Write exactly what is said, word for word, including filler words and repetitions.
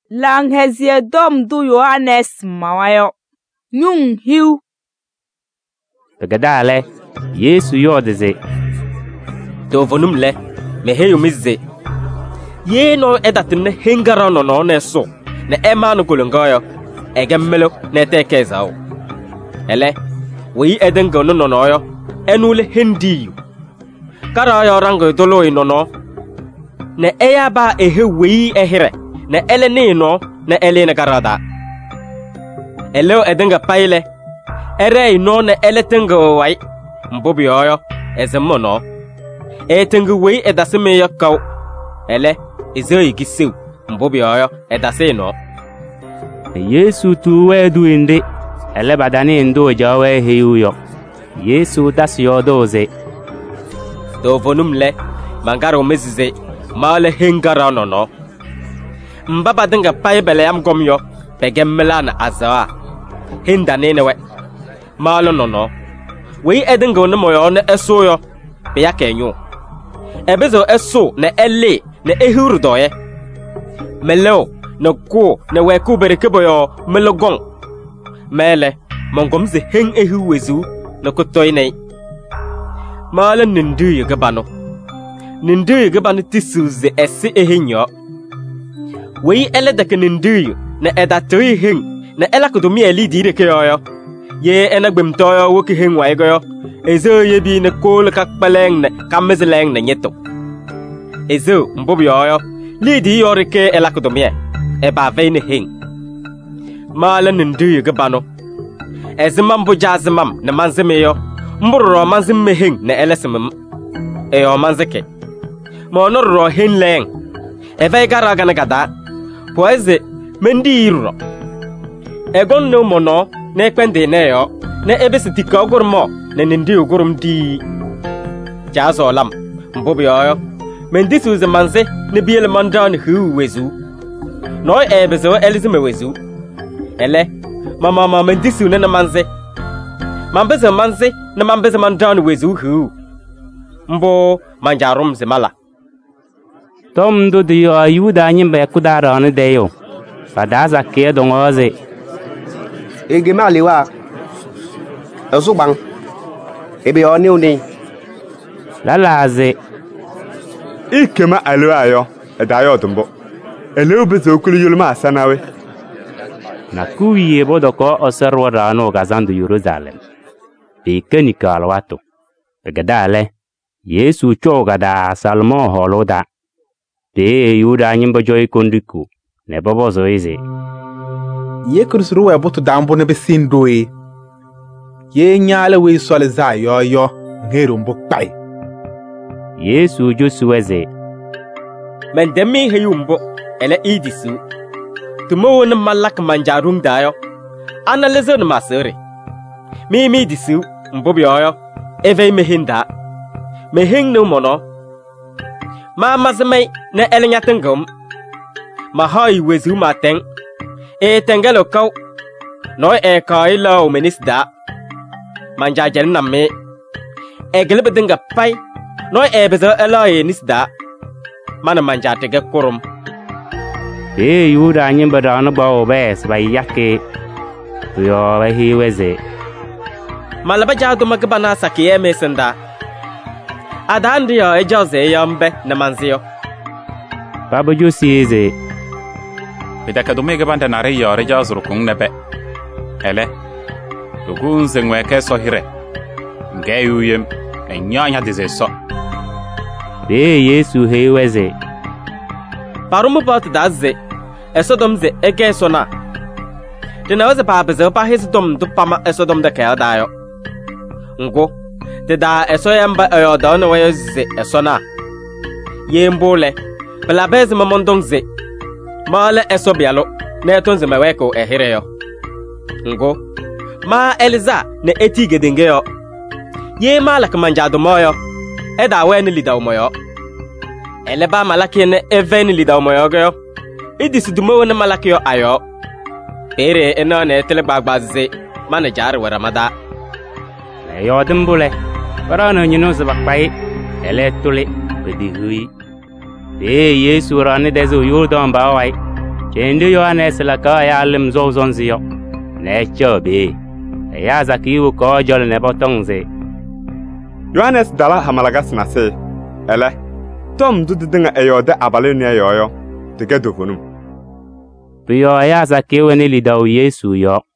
lang hezie dom du Yohanes mawayo nyung hiu Begadale Yesu yodeze do vonum le me heyu mizze ye no edatin hingara no no neso ne emanu kulungoyo egemmelo ne tekezao ele wi edengo no no yo enule hendiyu kara yo rango dolo ino no ne eya ba ehe wi ehere ne ele ni no ne ele ne karada ele edenga paile ere no ne ele tengo wai mbobi yo ezemmo no e tengo wi edasime yo kaw ele izo yigisew mbobi yo edase no Yesu tuwe duinde ele badani ndo jawe heyuyo Yesu dasyo doze do vonum le mangaro mezize male hengara no no mbaba denga paibele yam gomyo begemmela na azawa hinda nenewe malo no no we edengo no moyo ne esoyo be yakenyu ebezo eso ne ele ne ehuru doye melo no ko ne we ku berekeboyo melogon mele mongomze hen ehu wezu no ko toyne mala nindu yegabano nindu yegabano tisuze ese ehenyo we ele de nindu ne edatoy hen ne ela ko domi eli dire keyo ye enagbem toyo woki hen wa egoyo ezo ye bi ne kol kakpaleng ne kamezleng ne nyeto ezo mbobi yo lidi yorike ela ko domi e ba veine hen mala nindu yegabano ezimam bu jazimam ne manzemeyo mburu manzim mehen ne elesimum e o manzeke mo no ro hen leng e vai gara gana gada poeze mendiiro e gonno mono ne kwende ne yo ne ebesiti ka ogurmo ne ndi ogurum di jazo lam mbobi yo mendisu ze manze ne biele mandan hu wezu no e bezo elizime wezu ele mama mama mendisu ne na manze mambeze manze na mambeze mandan wezu hu mbo manjarum zemala Tom do dio ayuda nyimbe kudara ne deyo fadaza ke dongoze ege maliwa azu bang ebe oni oni lalaze ikema alwayo edayo tumbo ele obezo okulu yulma sanawe na kuye bodoko oserwa rano gazandu Jerusalem Bekeni kalwato begadale Yesu chogada salmo holoda de yuda nyimbo joy kondiku ne bobozo ize ye kursuru we botu dambo ne besindoe ye nyale we sole za yo yo ngero mbokpai Yesu josuweze men demi heyumbo ele idisu tumo won malak manjarum dayo analyze no masere mi mi disu mbobi oyo eve mehinda mehin no mono ma mazmai na elnya tengum ma hay wezu maten e tengelo kaw no e kailo minister manja jel namme e gelbe dinga pai no e bezo elaye nisda mana manja tege kurum e yuda nyimba dana bawo bes bay yake yo ba hiweze malaba jadu magbana sakiye mesenda adandi yo ejoze yambe na manzio baba josize Bidaka dumege banda nare yore jazuru kung nebe ele dugunze ngweke so hire ngeyuyem enyanya dizeso de Yesu hiweze parumu pot daze esodomze ege sona dinaweze pabezo pa hisdom dupama esodom de kel dayo ngo de da eso yamba ayo da no weze esona yembole bela bez mamondongze male eso bialo ne tonze meweko ehireyo ngo ma eliza ne etige dengeyo ye malak manjado moyo eda wen lidaw moyo eleba malaki ne even lidaw moyo go idis dumo ne malaki yo ayo ere eno ne telegbagbaze manager waramada le yodimbule warano nyino zabakpai ele tuli bedihui de Yesu rani dezo yurdon bawai Chendu Yohanes la ka ya lim zo zonzi yo. Ne chobe. Ya zakiwu ko jol ne botongze. Yohanes dala hamalaga sinase. Ele. Tom du dinga eyode abale ne yoyo. Tege dofonum. Biyo ya zakiwu ni lidaw Yesu yo.